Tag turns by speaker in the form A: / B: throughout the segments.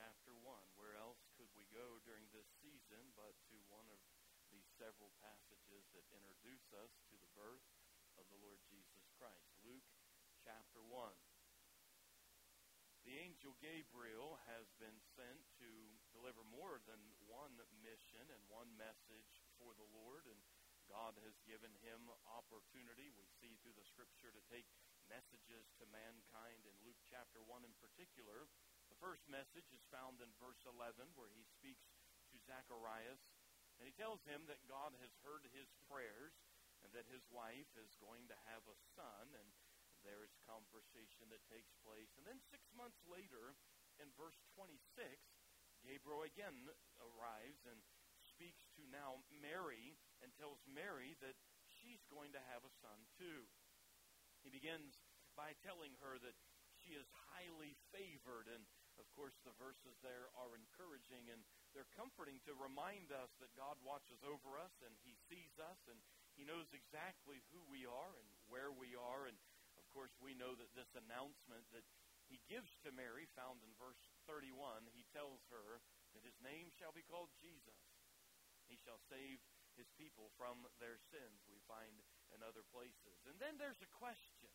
A: chapter 1. Where else could we go during this season but to one of these several passages that introduce us to the birth of the Lord Jesus Christ? Luke chapter 1. The angel Gabriel has been sent to deliver more than one mission and one message for the Lord, and God has given him opportunity, we see through the Scripture, to take messages to mankind. In Luke chapter 1 in particular, the first message is found in verse 11, where he speaks to Zacharias, and he tells him that God has heard his prayers and that his wife is going to have a son, and there's conversation that takes place. And then 6 months later, in verse 26, Gabriel again arrives and speaks to now Mary and tells Mary that she's going to have a son too. He begins by telling her that she is highly favored, and of course the verses there are encouraging and they're comforting to remind us that God watches over us and He sees us and He knows exactly who we are and where we are. And of course we know that this announcement that He gives to Mary, found in verse 31, He tells her that His name shall be called Jesus. He shall save His people from their sins, we find in other places. And then there's a question.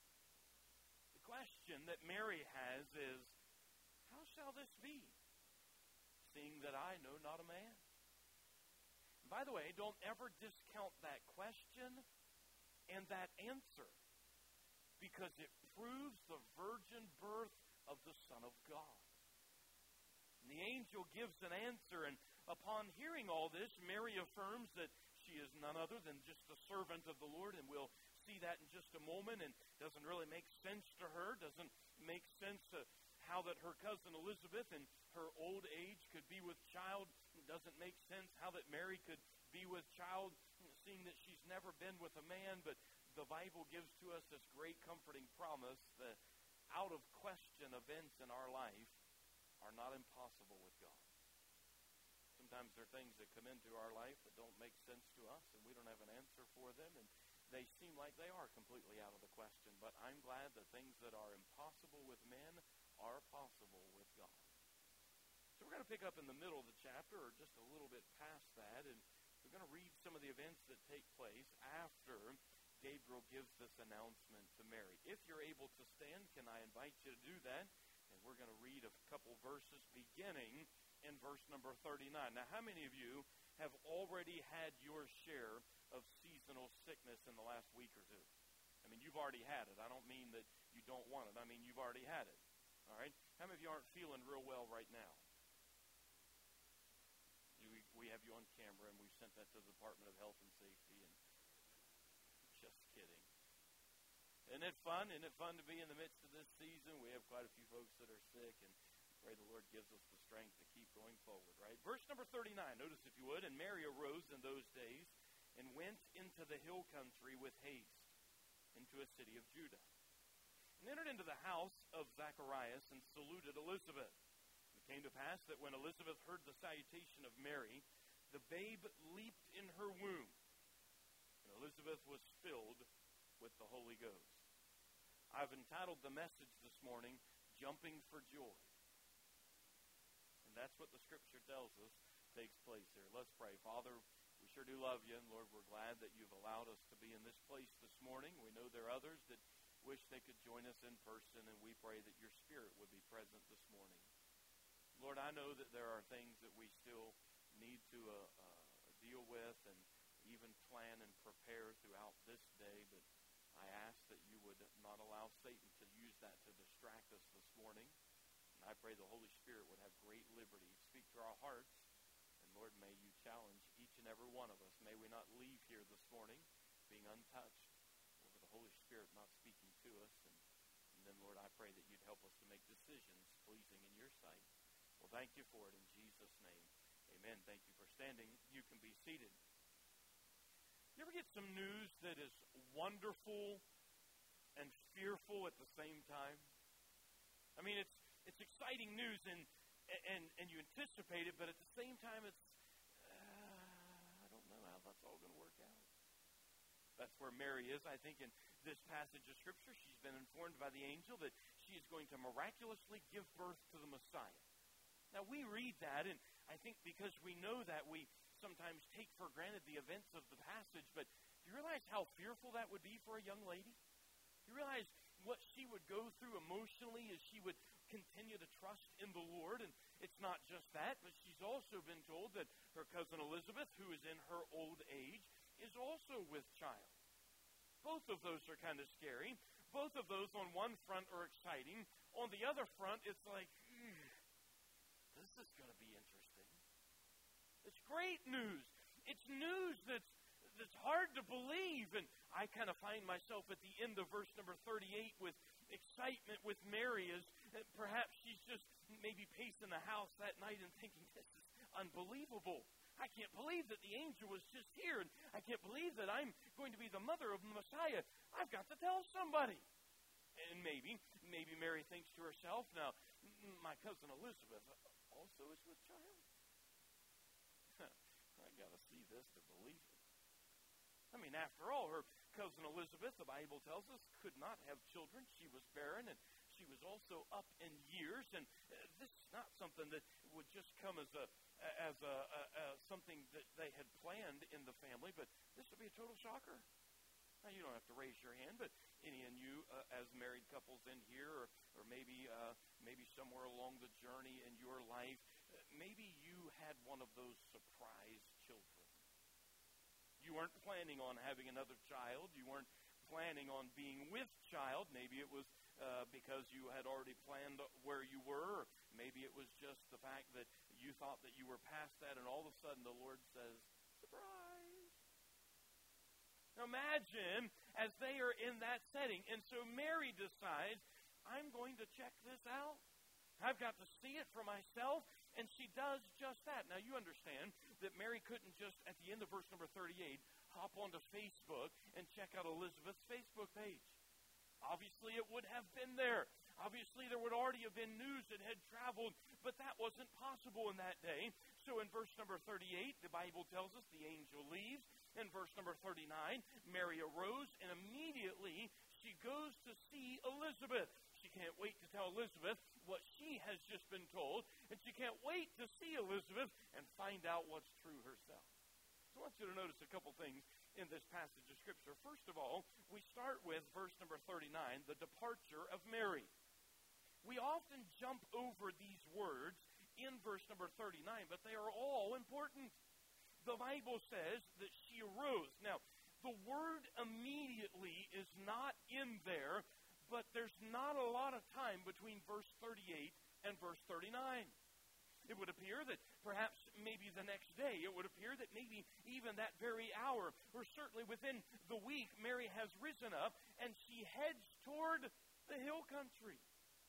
A: The question that Mary has is, how shall this be, seeing that I know not a man? And by the way, don't ever discount that question and that answer, because it proves the virgin birth of the Son of God. And the angel gives an answer, and upon hearing all this, Mary affirms that she is none other than just a servant of the Lord, and we'll see that in just a moment. And it doesn't really make sense to her, doesn't make sense to how that her cousin Elizabeth in her old age could be with child. It doesn't make sense how that Mary could be with child, seeing that she's never been with a man. But the Bible gives to us this great comforting promise that out of question events in our life are not impossible with God. Sometimes there are things that come into our life that don't make sense to us, and we don't have an answer for them, and they seem like they are completely out of the question. But I'm glad that things that are impossible with men are possible with God. So we're going to pick up in the middle of the chapter, or just a little bit past that, and we're going to read some of the events that take place after Gabriel gives this announcement to Mary. If you're able to stand, can I invite you to do that? And we're going to read a couple verses beginning in verse number 39. Now, how many of you have already had your share of seasonal sickness in the last week or two? I mean, you've already had it. I don't mean that you don't want it. I mean, you've already had it. All right? How many of you aren't feeling real well right now? We have you on camera, and we've sent that to the Department of Health and Safety. And just kidding. Isn't it fun? Isn't it fun to be in the midst of this season? We have quite a few folks that are sick, and pray the Lord gives us the strength to keep going forward, right? Verse number 39, notice if you would. And Mary arose in those days and went into the hill country with haste into a city of Judah, and entered into the house of Zacharias and saluted Elizabeth. And it came to pass that when Elizabeth heard the salutation of Mary, the babe leaped in her womb, and Elizabeth was filled with the Holy Ghost. I've entitled the message this morning, Jumping for Joy. And that's what the Scripture tells us takes place here. Let's pray. Father, we sure do love you, and Lord, we're glad that you've allowed us to be in this place this morning. We know there are others that wish they could join us in person, and we pray that your Spirit would be present this morning. Lord, I know that there are things that we still need to deal with and even plan and prepare throughout this day, but I ask that you would not allow Satan to use that to distract us this morning. And I pray the Holy Spirit would have great liberty to speak to our hearts. And Lord, may you challenge each and every one of us. May we not leave here this morning being untouched over the Holy Spirit not speaking to us. And then, Lord, I pray that you'd help us to make decisions pleasing in your sight. Well, thank you for it in Jesus' name. Amen. Thank you for standing. You can be seated. You ever get some news that is wonderful and fearful at the same time? I mean, it's exciting news and you anticipate it, but at the same time it's, I don't know how that's all going to work out. That's where Mary is, I think, in this passage of Scripture. She's been informed by the angel that she is going to miraculously give birth to the Messiah. Now, we read that, and I think because we know that, we sometimes take for granted the events of the passage, but do you realize how fearful that would be for a young lady? Do you realize what she would go through emotionally as she would continue to trust in the Lord? And it's not just that, but she's also been told that her cousin Elizabeth, who is in her old age, is also with child. Both of those are kind of scary. Both of those on one front are exciting. On the other front, it's like, this is going to be interesting. It's great news. It's news that's hard to believe. And I kind of find myself at the end of verse number 38 with excitement with Mary, as perhaps she's just maybe pacing the house that night and thinking, this is unbelievable. I can't believe that the angel was just here, and I can't believe that I'm going to be the mother of the Messiah. I've got to tell somebody. And maybe Mary thinks to herself, now, my cousin Elizabeth also is with child? I got to see this to believe it. I mean, after all, her cousin Elizabeth, the Bible tells us, could not have children. She was barren, and she was also up in years, and this is not something that would just come as something that they had planned in the family, but this would be a total shocker. Now, you don't have to raise your hand, but any of you as married couples in here, or maybe somewhere along the journey in your life, maybe you had one of those surprise children. You weren't planning on having another child. You weren't planning on being with child. Maybe it was because you had already planned where you were. Or maybe it was just the fact that you thought that you were past that, and all of a sudden the Lord says, surprise. Now imagine as they are in that setting. And so Mary decides, I'm going to check this out. I've got to see it for myself. And she does just that. Now, you understand that Mary couldn't just, at the end of verse number 38, hop onto Facebook and check out Elizabeth's Facebook page. Obviously, it would have been there. Obviously, there would already have been news that had traveled, but that wasn't possible in that day. So in verse number 38, the Bible tells us the angel leaves. In verse number 39, Mary arose, and immediately she goes to see Elizabeth. She can't wait to tell Elizabeth what she has just been told, and she can't wait to see Elizabeth and find out what's true herself. So I want you to notice a couple things in this passage of Scripture. First of all, we start with verse number 39, the departure of Mary. We often jump over these words in verse number 39, but they are all important. The Bible says that she arose. Now, the word immediately is not in there, but there's not a lot of time between verse 38 and verse 39. It would appear that perhaps maybe the next day, it would appear that maybe even that very hour, or certainly within the week, Mary has risen up and she heads toward the hill country.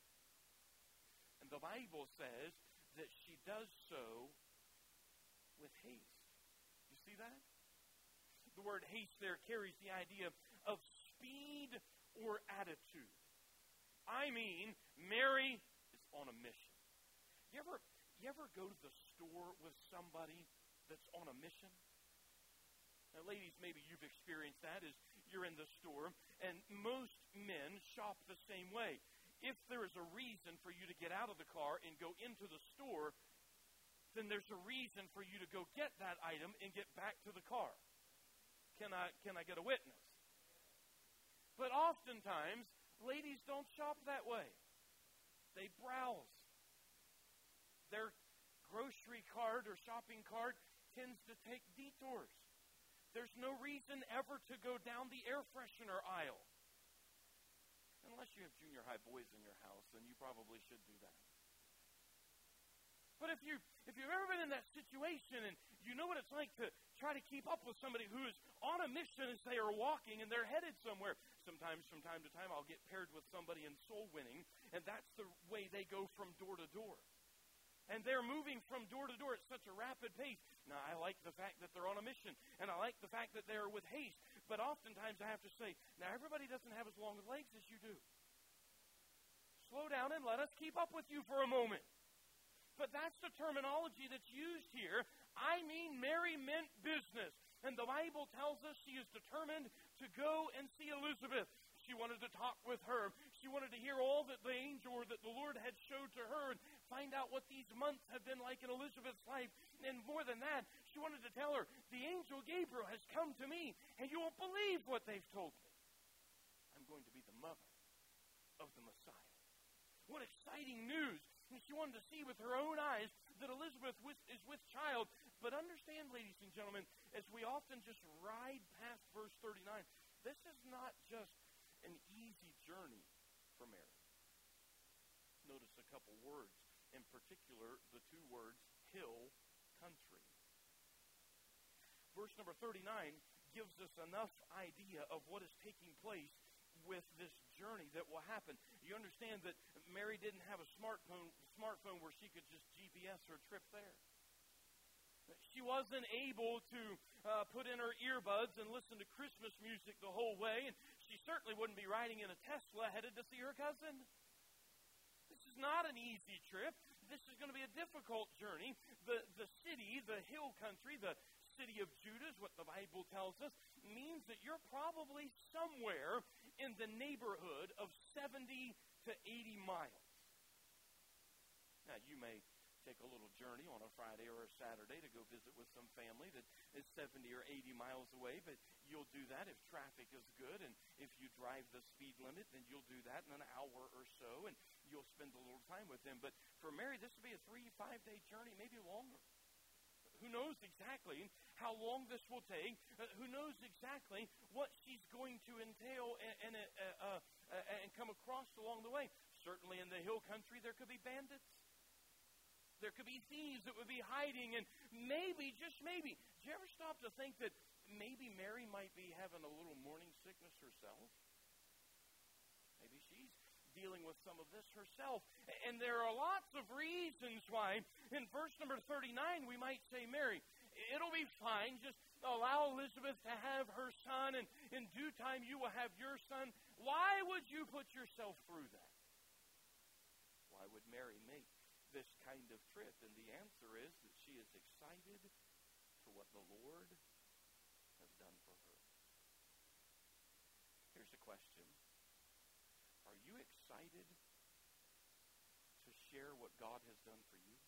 A: And the Bible says that she does so with haste. You see that? The word haste there carries the idea of speed or attitude. I mean, Mary is on a mission. You ever go to the store with somebody that's on a mission? Now, ladies, maybe you've experienced that as you're in the store, and most men shop the same way. If there is a reason for you to get out of the car and go into the store, then there's a reason for you to go get that item and get back to the car. Can I get a witness? But oftentimes, ladies don't shop that way. They browse. Their grocery cart or shopping cart tends to take detours. There's no reason ever to go down the air freshener aisle. Unless you have junior high boys in your house, then you probably should do that. But if you've ever been in that situation and you know what it's like to try to keep up with somebody who is on a mission as they are walking and they're headed somewhere. Sometimes from time to time I'll get paired with somebody in soul winning, and that's the way they go from door to door. And they're moving from door to door at such a rapid pace. Now, I like the fact that they're on a mission, and I like the fact that they're with haste. But oftentimes I have to say, now everybody doesn't have as long legs as you do. Slow down and let us keep up with you for a moment. But that's the terminology that's used here. I mean, Mary meant business. And the Bible tells us she is determined to go and see Elizabeth. She wanted to talk with her. She wanted to hear all that the angel or that the Lord had showed to her and find out what these months have been like in Elizabeth's life. And more than that, she wanted to tell her, the angel Gabriel has come to me, and you won't believe what they've told me. I'm going to be the mother of the Messiah. What exciting news. And she wanted to see with her own eyes that Elizabeth is with child. But understand, ladies and gentlemen, as we often just ride past verse 39, this is not just an easy journey for Mary. Notice a couple words, in particular the two words, hill country. Verse number 39 gives us enough idea of what is taking place with this journey that will happen. You understand that Mary didn't have a smartphone where she could just GPS her trip there. She wasn't able to put in her earbuds and listen to Christmas music the whole way, and she certainly wouldn't be riding in a Tesla headed to see her cousin. This is not an easy trip. This is going to be a difficult journey. The city, the hill country, the city of Judah, is what the Bible tells us, means that you're probably somewhere in the neighborhood of 70 to 80 miles. Now, you may take a little journey on a Friday or a Saturday to go visit with some family that is 70 or 80 miles away, but you'll do that if traffic is good, and if you drive the speed limit, then you'll do that in an hour or so, and you'll spend a little time with them. But for Mary, this would be a 3-5 day journey, maybe longer. Who knows exactly how long this will take? Who knows exactly what she's going to entail and come across along the way? Certainly in the hill country, there could be bandits. There could be thieves that would be hiding, and maybe, just maybe, did you ever stop to think that maybe Mary might be having a little morning sickness herself? Maybe she's dealing with some of this herself. And there are lots of reasons why. In verse number 39, we might say, Mary, it'll be fine. Just allow Elizabeth to have her son, and in due time you will have your son. Why would you put yourself through that? Why would Mary make this kind of trip? And the answer is that she is excited for what the Lord has done for her. Here's a question. Are you excited to share what God has done for you?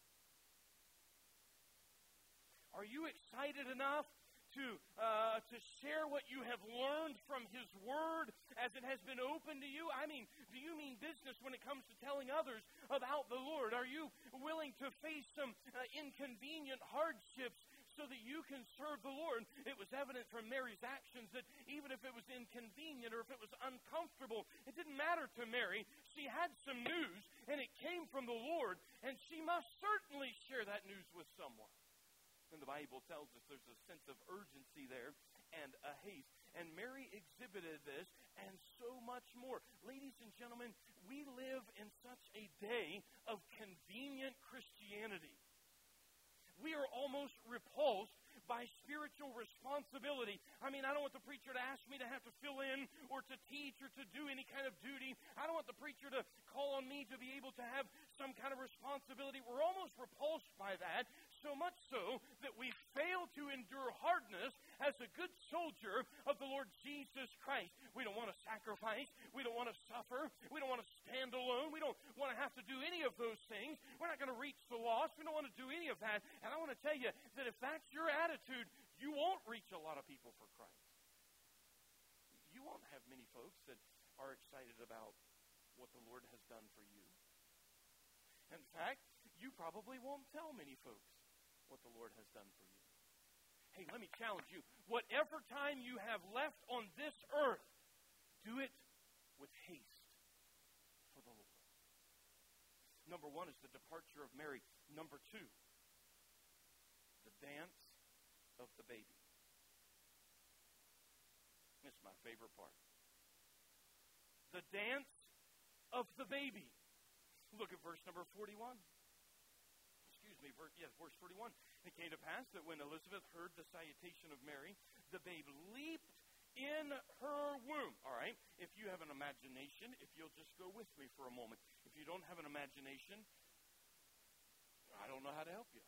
A: Are you excited enough to share what you have learned from His Word as it has been opened to you? I mean, do you mean business when it comes to telling others about the Lord? Are you willing to face some inconvenient hardships so that you can serve the Lord? It was evident from Mary's actions that even if it was inconvenient or if it was uncomfortable, it didn't matter to Mary. She had some news, and it came from the Lord, and she must certainly share that news with someone. And the Bible tells us there's a sense of urgency there and a haste. And Mary exhibited this and so much more. Ladies and gentlemen, we live in such a day of convenient Christianity. We are almost repulsed by spiritual responsibility. I mean, I don't want the preacher to ask me to have to fill in or to teach or to do any kind of duty. I don't want the preacher to call on me to be able to have some kind of responsibility. We're almost repulsed by that, so much so that we fail to endure hardness as a good soldier of the Lord Jesus Christ. We don't want to sacrifice. We don't want to suffer. We don't want to stand alone. We don't want to have to do any of those things. We're not going to reach the lost. We don't want to do any of that. And I want to tell you that if that's your attitude, you won't reach a lot of people for Christ. You won't have many folks that are excited about what the Lord has done for you. In fact, you probably won't tell many folks what the Lord has done for you. Hey, let me challenge you. Whatever time you have left on this earth, do it with haste for the Lord. Number one is the departure of Mary. Number two, the dance of the baby. This is my favorite part. The dance of the baby. Look at verse number 41. Verse 41. It came to pass that when Elizabeth heard the salutation of Mary, the babe leaped in her womb. All right? If you have an imagination, if you'll just go with me for a moment. If you don't have an imagination, I don't know how to help you.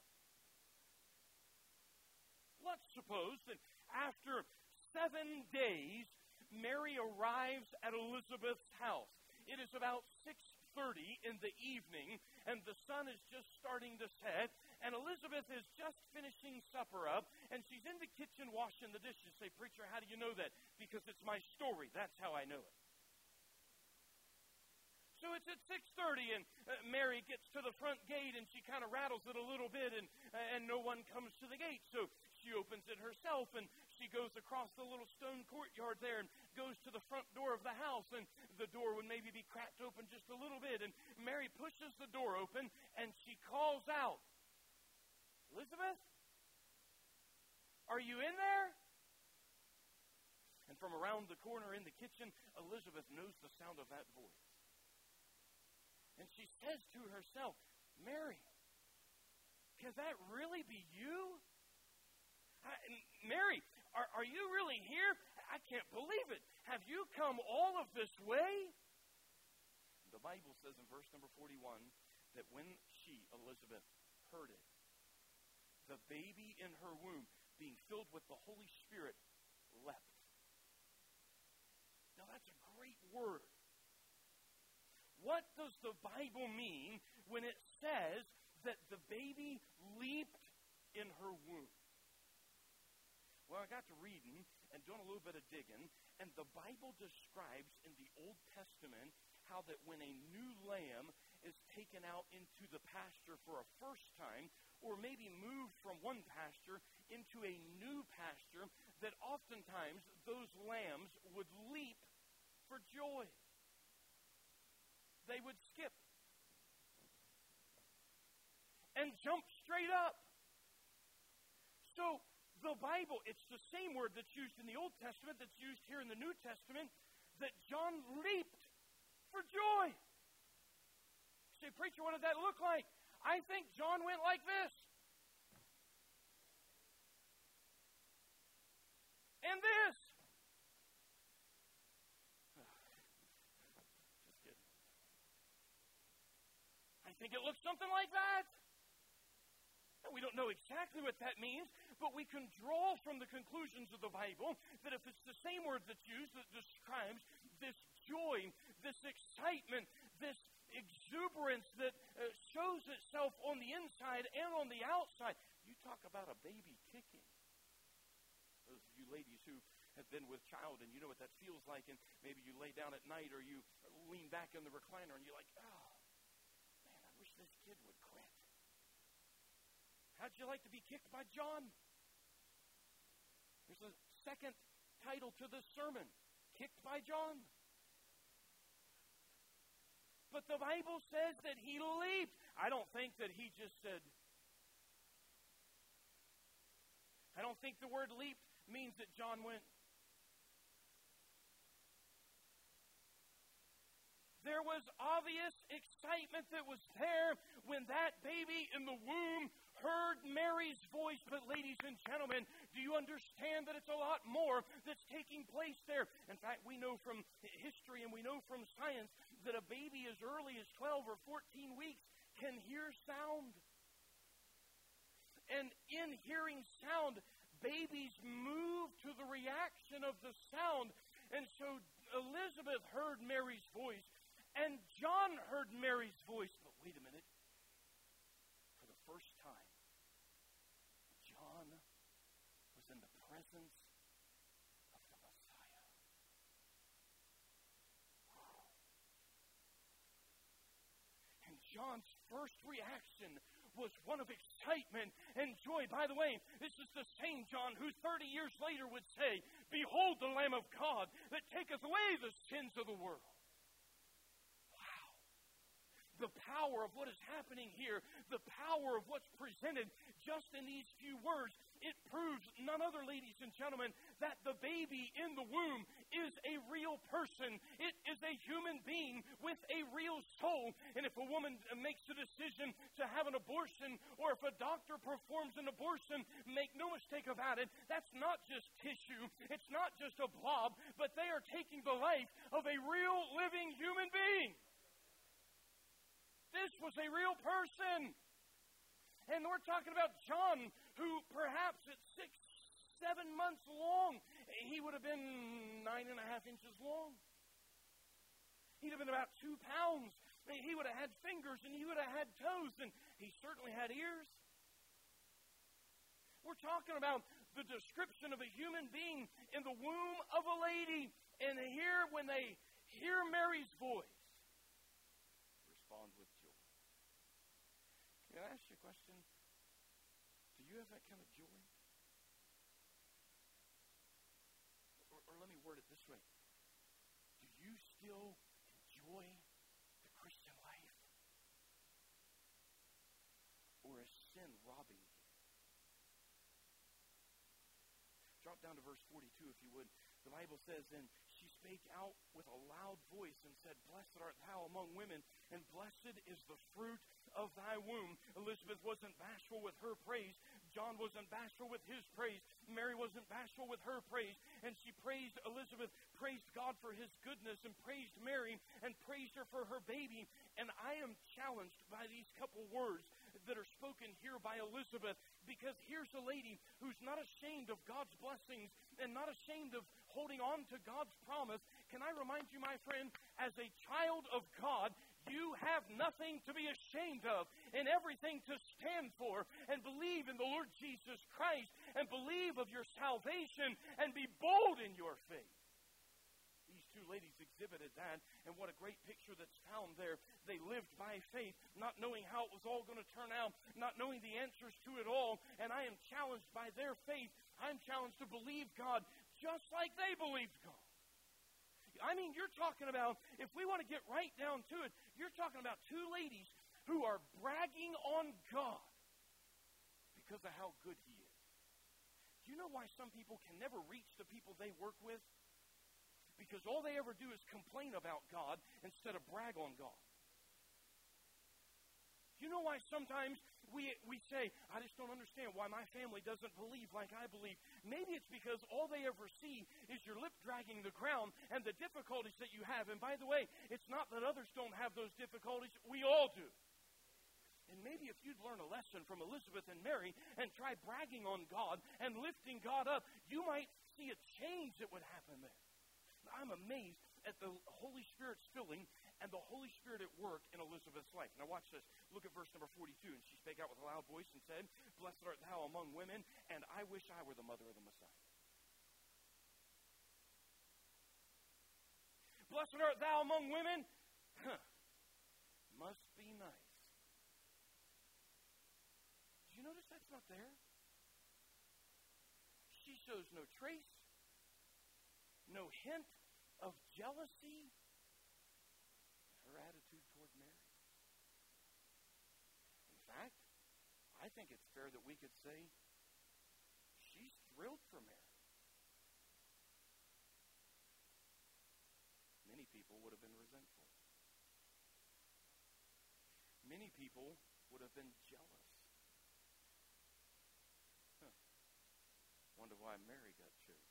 A: Let's suppose that after 7 days, Mary arrives at Elizabeth's house. It is about 6:30 in the evening, and the sun is just starting to set, and Elizabeth is just finishing supper up, and she's in the kitchen washing the dishes. Say, preacher, how do you know that? Because it's my story. That's how I know it. So it's at 6:30, and Mary gets to the front gate, and she kind of rattles it a little bit, and no one comes to the gate. So she opens it herself, and she goes across the little stone courtyard there and goes to the front door of the house, and the door would maybe be cracked open just a little bit. And Mary pushes the door open, and she calls out, Elizabeth, are you in there? And from around the corner in the kitchen, Elizabeth knows the sound of that voice. And she says to herself, Mary, can that really be you? Mary, are you really here? I can't believe it. Have you come all of this way? The Bible says in verse number 41 that when she, Elizabeth, heard it, the baby in her womb, being filled with the Holy Spirit, leapt. Now that's a great word. What does the Bible mean when it says that the baby leaped in her womb? Well, I got to reading and doing a little bit of digging, and the Bible describes in the Old Testament how that when a new lamb is taken out into the pasture for a first time, or maybe moved from one pasture into a new pasture, that oftentimes those lambs would leap for joy. They would skip and jump straight up. So the Bible, it's the same word that's used in the Old Testament that's used here in the New Testament, that John leaped for joy. You say, preacher, what did that look like? I think John went like this. And this. I think it looks something like that. And we don't know exactly what that means, but we can draw from the conclusions of the Bible that if it's the same word that's used that describes this joy, this excitement, this exuberance that shows itself on the inside and on the outside. You talk about a baby kicking. Those of you ladies who have been with child and you know what that feels like, and maybe you lay down at night or you lean back in the recliner and you're like, oh, this kid would quit. How'd you like to be kicked by John? There's a second title to this sermon, Kicked by John. But the Bible says that he leaped. I don't think that he just said, I don't think the word leaped means that John went. There was obvious excitement that was there when that baby in the womb heard Mary's voice. But ladies and gentlemen, do you understand that it's a lot more that's taking place there? In fact, we know from history and we know from science that a baby as early as 12 or 14 weeks can hear sound. And in hearing sound, babies move to the reaction of the sound. And so Elizabeth heard Mary's voice. And John heard Mary's voice, but wait a minute. For the first time, John was in the presence of the Messiah. And John's first reaction was one of excitement and joy. By the way, this is the same John who 30 years later would say, "Behold the Lamb of God that taketh away the sins of the world." The power of what is happening here, the power of what's presented just in these few words, it proves none other, ladies and gentlemen, that the baby in the womb is a real person. It is a human being with a real soul. And if a woman makes a decision to have an abortion, or if a doctor performs an abortion, make no mistake about it, that's not just tissue, it's not just a blob, but they are taking the life of a real living human being. This was a real person. And we're talking about John, who perhaps at 6, 7 months long, he would have been 9.5 inches long. He'd have been about 2 pounds. He would have had fingers and he would have had toes, and he certainly had ears. We're talking about the description of a human being in the womb of a lady. And here, when they hear Mary's voice, respond with joy. Can I ask you a question? Do you have that kind of joy? Or let me word it this way. Do you still enjoy the Christian life? Or is sin robbing you? Drop down to verse 42 if you would. The Bible says, and she spake out with a loud voice and said, Blessed art thou among women, and blessed is the fruit of thy womb. Elizabeth wasn't bashful with her praise. John wasn't bashful with his praise. Mary wasn't bashful with her praise. And she praised Elizabeth, praised God for his goodness, and praised Mary, and praised her for her baby. And I am challenged by these couple words that are spoken here by Elizabeth, because here's a lady who's not ashamed of God's blessings and not ashamed of holding on to God's promise. Can I remind you, my friend, as a child of God, you have nothing to be ashamed of and everything to stand for, and believe in the Lord Jesus Christ and believe of your salvation and be bold in your faith. These two ladies exhibited that, and what a great picture that's found there. They lived by faith, not knowing how it was all going to turn out, not knowing the answers to it all, and I am challenged by their faith. I'm challenged to believe God just like they believed God. I mean, you're talking about, if we want to get right down to it, you're talking about two ladies who are bragging on God because of how good He is. Do you know why some people can never reach the people they work with? Because all they ever do is complain about God instead of brag on God. Do you know why sometimes we say, I just don't understand why my family doesn't believe like I believe? Maybe it's because all they ever see is your lip dragging the ground and the difficulties that you have. And by the way, it's not that others don't have those difficulties. We all do. And maybe if you'd learn a lesson from Elizabeth and Mary and try bragging on God and lifting God up, you might see a change that would happen there. I'm amazed at the Holy Spirit's filling and the Holy Spirit at work in Elizabeth's life. Now watch this. Look at verse number 42. And she spake out with a loud voice and said, Blessed art thou among women, and I wish I were the mother of the Messiah. Blessed art thou among women? Must be nice. Do you notice that's not there? She shows no trace, no hint of jealousy in her attitude toward Mary. In fact, I think it's fair that we could say she's thrilled for Mary. Many people would have been resentful. Many people would have been jealous. Wonder why Mary got chosen.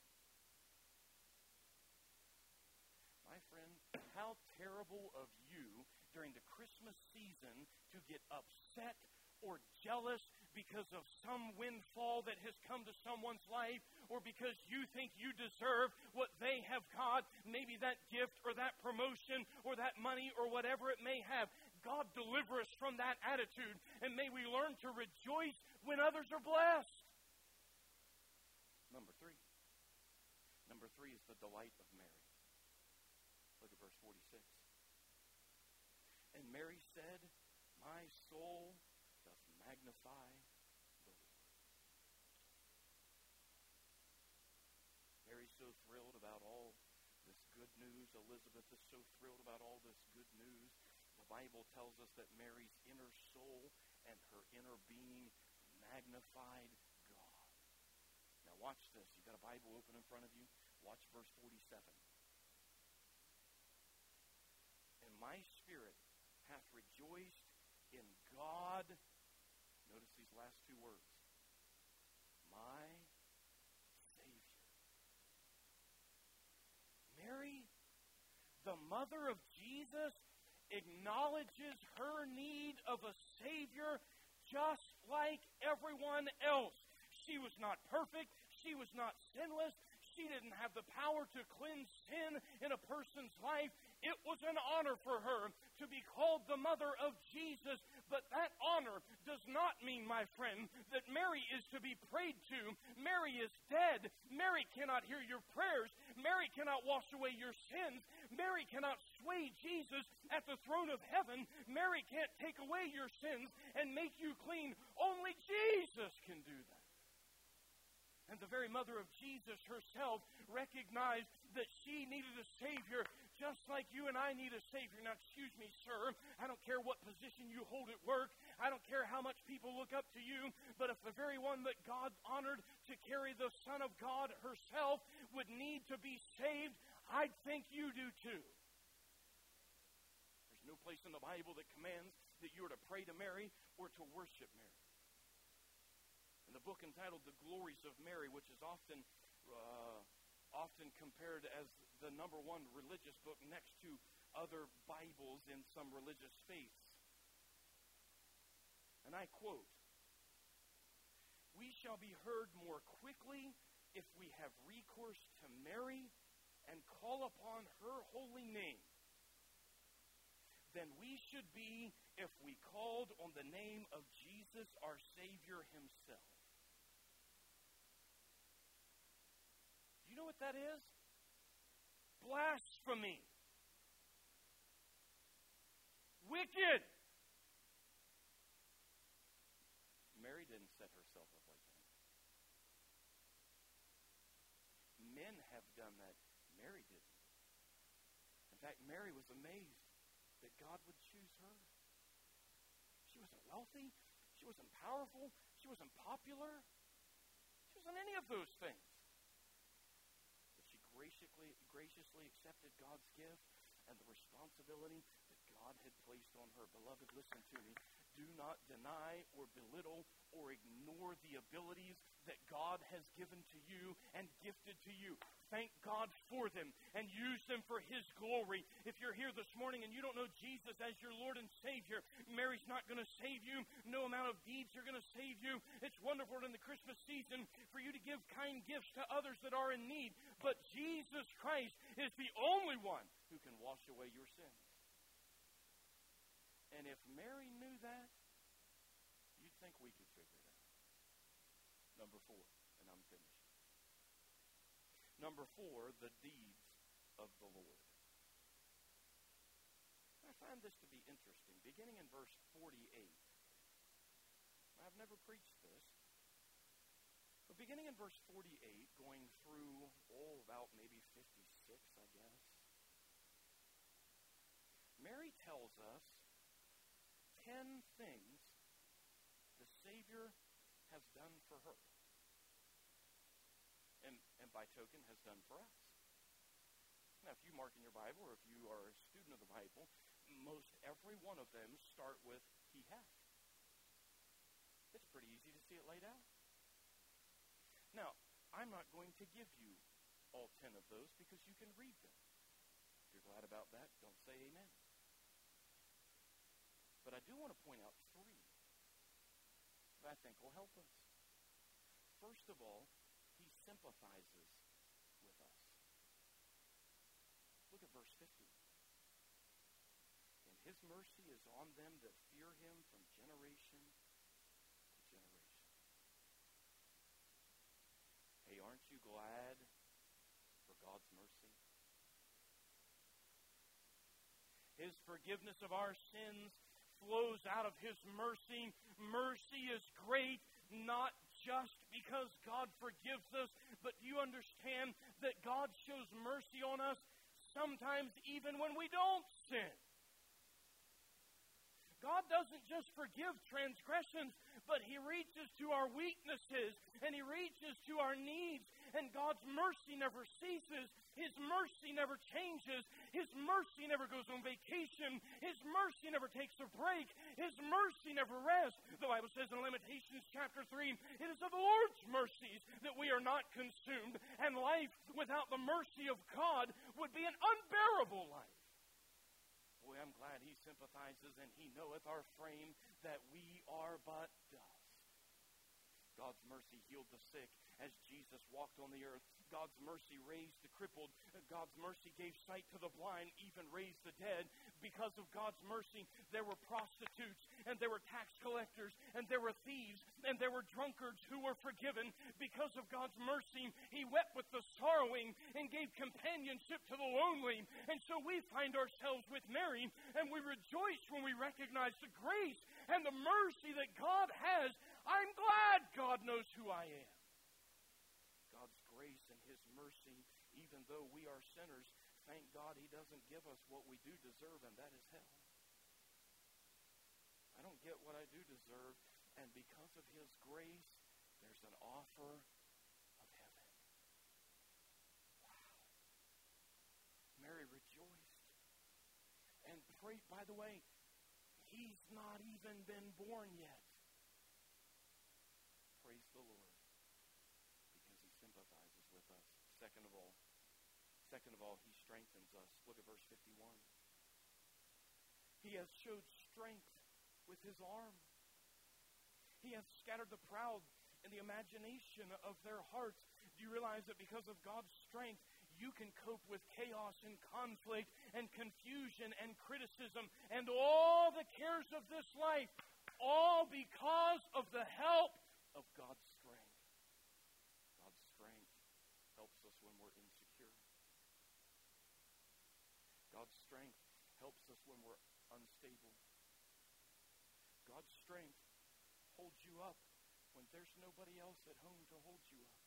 A: My friend, how terrible of you during the Christmas season to get upset or jealous because of some windfall that has come to someone's life, or because you think you deserve what they have got, maybe that gift or that promotion or that money or whatever it may have. God deliver us from that attitude, and may we learn to rejoice when others are blessed. Number three. Number three is the delight of Mary. Look at verse 46. And Mary said, My soul doth magnify the Lord. Mary's so thrilled about all this good news. Elizabeth is so thrilled about all this good news. The Bible tells us that Mary's inner soul and her inner being magnified God. Now watch this. You've got a Bible open in front of you. Watch verse 47. And my spirit hath rejoiced in God. Notice these last two words. My Savior. Mary, the mother of Jesus, acknowledges her need of a Savior just like everyone else. She was not perfect. She was not sinless. She didn't have the power to cleanse sin in a person's life. It was an honor for her to be called the mother of Jesus, but that honor does not mean, my friend, that Mary is to be prayed to. Mary is dead. Mary cannot hear your prayers. Mary cannot wash away your sins. Mary cannot sway Jesus at the throne of heaven. Mary can't take away your sins and make you clean. Only Jesus can do that. And the very mother of Jesus herself recognized that she needed a Savior just like you and I need a Savior. Now, excuse me, sir, I don't care what position you hold at work. I don't care how much people look up to you. But if the very one that God honored to carry the Son of God herself would need to be saved, I'd think you do too. There's no place in the Bible that commands that you are to pray to Mary or to worship Mary. In the book entitled The Glories of Mary, which is often compared as the number one religious book next to other Bibles in some religious faiths. And I quote, "We shall be heard more quickly if we have recourse to Mary and call upon her holy name than we should be if we called on the name of Jesus, our Savior himself." You know what that is? Blasphemy. Wicked. Mary didn't set herself up like that. Men have done that. Mary didn't. In fact, Mary was amazed that God would choose her. She wasn't wealthy. She wasn't powerful. She wasn't popular. She wasn't any of those things. Graciously accepted God's gift and the responsibility that God had placed on her. Beloved, listen to me. Do not deny or belittle or ignore the abilities that God has given to you and gifted to you. Thank God for them and use them for His glory. If you're here this morning and you don't know Jesus as your Lord and Savior, Mary's not going to save you. No amount of deeds are going to save you. It's wonderful in the Christmas season for you to give kind gifts to others that are in need. But Jesus Christ is the only one who can wash away your sins. And if Mary knew that, you'd think we could figure it out. Number 4, and I'm finished. Number 4, the deeds of the Lord. I find this to be interesting. Beginning in verse 48. I've never preached this. But beginning in verse 48, going through, about maybe 56, I guess. Mary tells us 10 things the Savior has done for her. And by token, has done for us. Now, if you mark in your Bible, or if you are a student of the Bible, most every one of them start with, He hath. It's pretty easy to see it laid out. Now, I'm not going to give you all 10 of those because you can read them. If you're glad about that, don't say amen. But I do want to point out 3 that I think will help us. First of all, He sympathizes with us. Look at verse 50. And His mercy is on them that fear Him from generation to generation. Hey, aren't you glad for God's mercy? His forgiveness of our sins flows out of His mercy. Mercy is great, not just because God forgives us, but do you understand that God shows mercy on us sometimes even when we don't sin? God doesn't just forgive transgressions, but He reaches to our weaknesses and He reaches to our needs. And God's mercy never ceases. His mercy never changes. His mercy never goes on vacation. His mercy never takes a break. His mercy never rests. The Bible says in Lamentations chapter 3, it is of the Lord's mercies that we are not consumed. And life without the mercy of God would be an unbearable life. Boy, I'm glad He sympathizes and He knoweth our frame that we are but dust. God's mercy healed the sick as Jesus walked on the earth. God's mercy raised the crippled. God's mercy gave sight to the blind, even raised the dead. Because of God's mercy, there were prostitutes, and there were tax collectors, and there were thieves, and there were drunkards who were forgiven. Because of God's mercy, He wept with the sorrowing and gave companionship to the lonely. And so we find ourselves with Mary, and we rejoice when we recognize the grace and the mercy that God has. I'm glad God knows who I am. God's grace and His mercy, even though we are sinners, thank God He doesn't give us what we do deserve, and that is hell. I don't get what I do deserve, and because of His grace, there's an offer of heaven. Wow. Mary rejoiced. And pray, by the way, He's not even been born yet. Praise the Lord, because He sympathizes with us. Second of all, He strengthens us. Look at verse 51. He has showed strength with His arm. He has scattered the proud in the imagination of their hearts. Do you realize that because of God's strength, you can cope with chaos and conflict and confusion and criticism and all the cares of this life, all because of the help of God's strength. God's strength helps us when we're insecure. God's strength helps us when we're unstable. God's strength holds you up when there's nobody else at home to hold you up.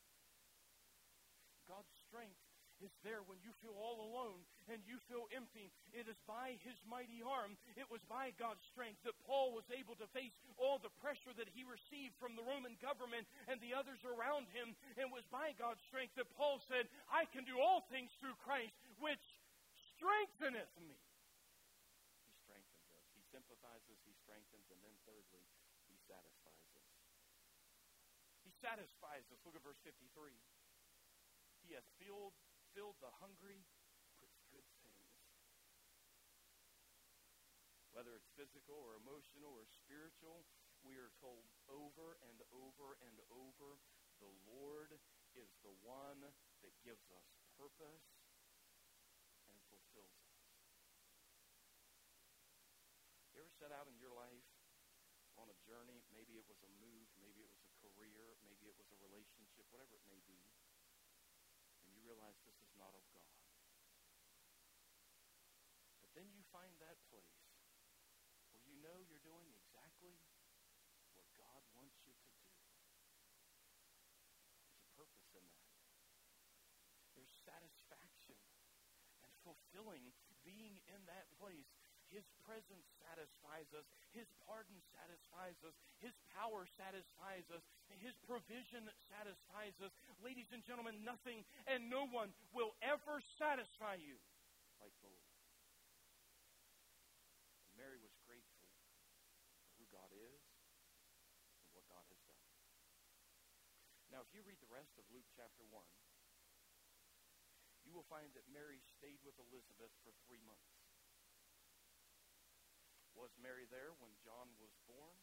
A: God's strength is there when you feel all alone and you feel empty. It is by His mighty arm. It was by God's strength that Paul was able to face all the pressure that he received from the Roman government and the others around him. It was by God's strength that Paul said, I can do all things through Christ, which strengtheneth me. He strengthens us. He sympathizes, He strengthens, and then thirdly, He satisfies us. He satisfies us. Look at verse 53. He hath filled the hungry with good things. Whether it's physical or emotional or spiritual, we are told over and over and over, the Lord is the one that gives us purpose and fulfills us. You ever set out in your life on a journey? Maybe it was a move, maybe it was a career, maybe it was a relationship, whatever it may be. And you realize this is not of God. But then you find that place where you know you're doing exactly what God wants you to do. There's a purpose in that. There's satisfaction and fulfilling being in that place. His presence satisfies us. His pardon satisfies us. His power satisfies us. His provision satisfies us. Ladies and gentlemen, nothing and no one will ever satisfy you like the Lord. And Mary was grateful for who God is and what God has done. Now, if you read the rest of Luke chapter 1, you will find that Mary stayed with Elizabeth for 3 months. Was Mary there when John was born?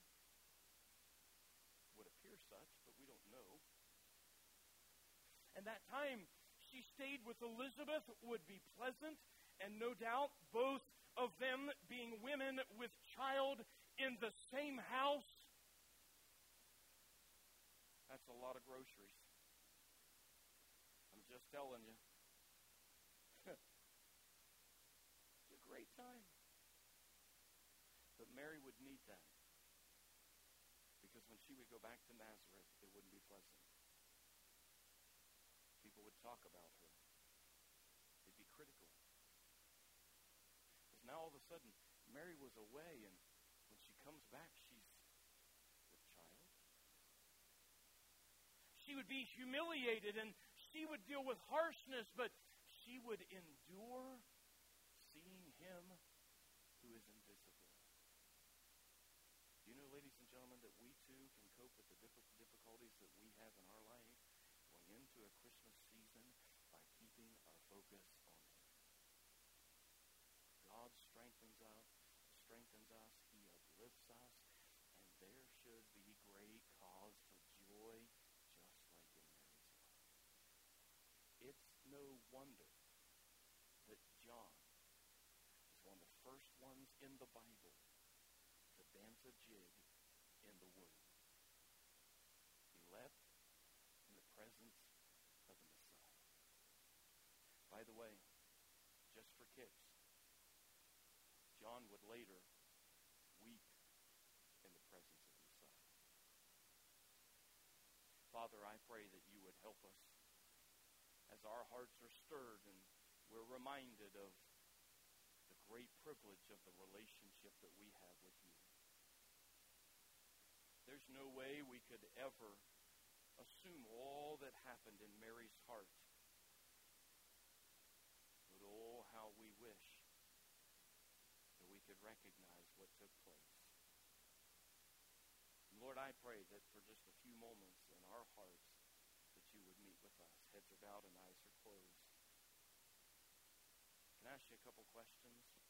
A: Would appear such, but we don't know. And that time she stayed with Elizabeth would be pleasant, and no doubt both of them being women with child in the same house. That's a lot of groceries. I'm just telling you. It's a great time. But Mary would need that. Because when she would go back to Nazareth, it wouldn't be pleasant. People would talk about her. They'd be critical. Because now all of a sudden, Mary was away, and when she comes back, she's with child. She would be humiliated, and she would deal with harshness, but she would endure seeing Him who is invisible. Do you know, ladies and gentlemen, that we too can cope with the difficulties that we have in our life going into a Christmas season by keeping our focus on Him. God strengthens us, He uplifts us, and there should be great cause for wonder that John is one of the first ones in the Bible to dance a jig in the Word. He leapt in the presence of the Messiah. By the way, just for kicks, John would later weep in the presence of the Messiah. Father, I pray that you would help us as our hearts are stirred and we're reminded of the great privilege of the relationship that we have with you. There's no way we could ever assume all that happened in Mary's heart. But oh, how we wish that we could recognize what took place. And Lord, I pray that for just a few moments in our hearts that you would meet with us. Heads are bowed and eyes are closed. Can I ask you a couple questions?